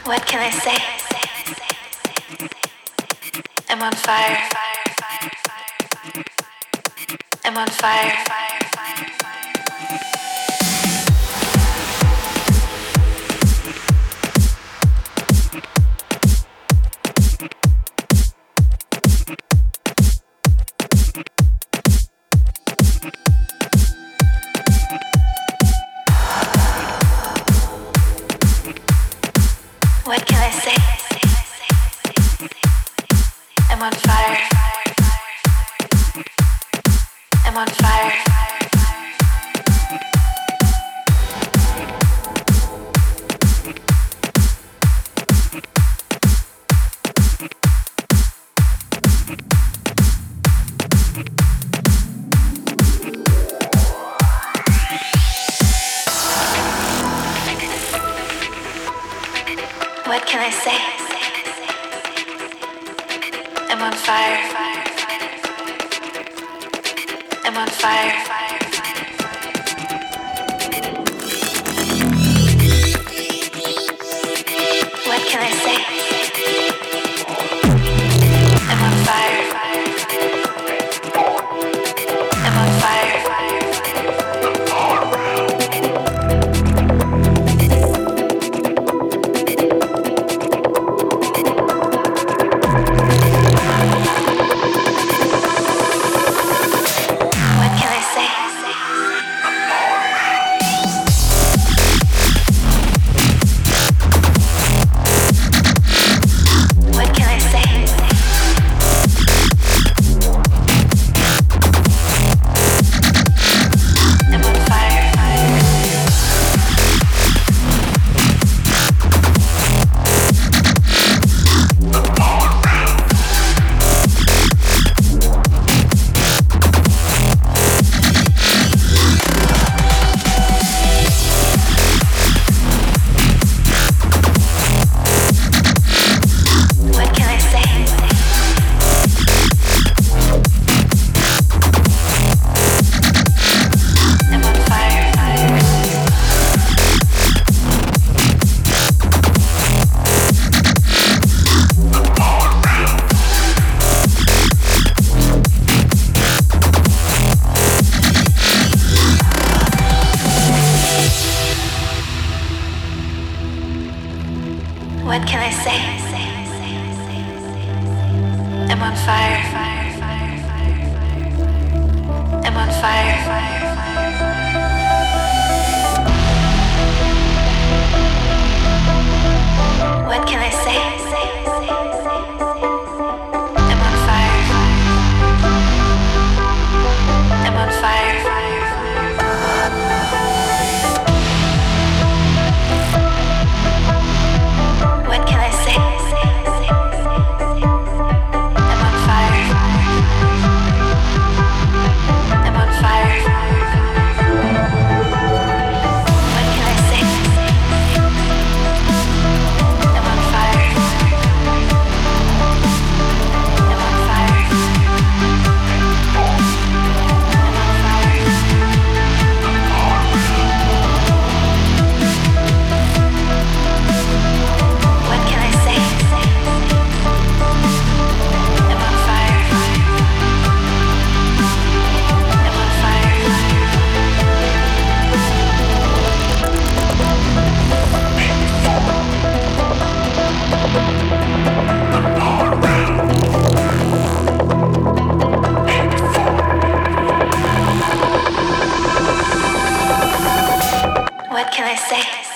What can I say? I'm on fire. I'm on fire. What can I say? I'm on fire. I'm on fire. What can I say? I'm on fire. I'm on fire. What can I say? I'm on fire. I'm on fire. What can I say? I'm on fire. I'm on fire. What can I say? I'm on fire. I'm on fire. What can I say? I'm on fire. I'm on fire. What can I say? I'm on fire. I'm on fire. I'm on fire. What can I say? I'm on fire. I'm on fire. What can I say?